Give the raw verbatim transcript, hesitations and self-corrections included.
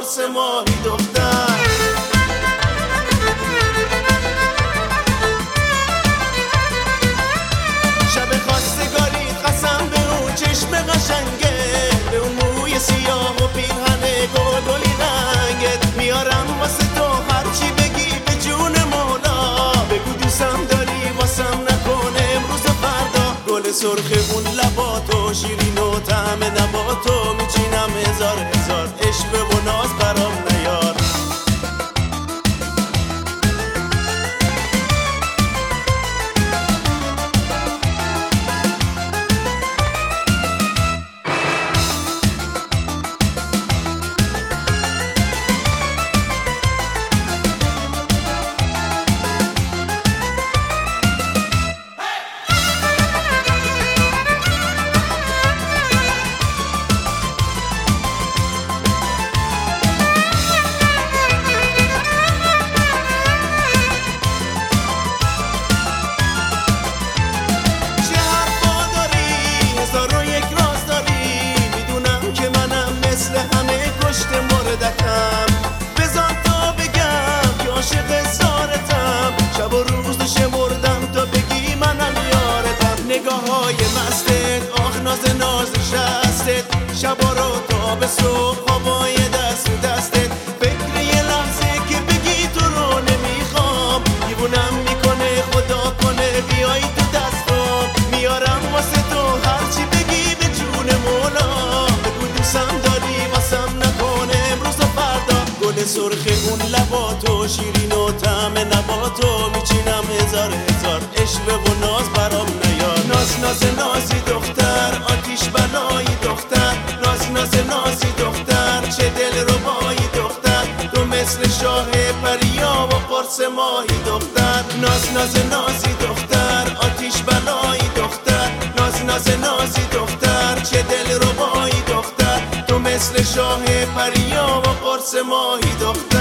قرص ماهی دختر. شب خواستگاری قسم به اون چشم قشنگه، به اون موی سیاه و پیرهن گلگلی رنگت، میارم واسه تو هرچی بگی به جون مولا. بگو دوستم داری واسم نکنه امروز و فردا. گل سرخ اون لباتو شیرین و طعم نباتو میچینم هزار هزار عشق و ناز برام نیار. بذار تا بگم که عاشق زارتم، شب و روز شمردم تا بگی منم یارتم. نگاه های مستت، آخ ناز ناز شستت، شب رو تا به صبح هوای دست دستت. فکر یه لحظه که بگی تو رو نمیخوام، دیوونم میکنه خدا کنه بیایی تو دستم. میارم واسه تو هرچی بگی به جون مولا. بگو دوستم داری واسم نکنه امروز و فردا. گل سرخ اون لباتو شیرین و طعم نباتو میچینم هزار هزار عشق و ناز برام نیار. ناز ناز نازی دختر، آتیش بلایی دختر، ناز ناز نازی دختر، چه دل ربایی دختر. تو مثل شاه پریا و قرص ماهی دختر. ناز ناز نازی دختر، آتیش بلایی دختر، ناز ناز نازی دختر، چه دل ربایی دختر. تو مثل شاه پریا و قرص ماهی دختر.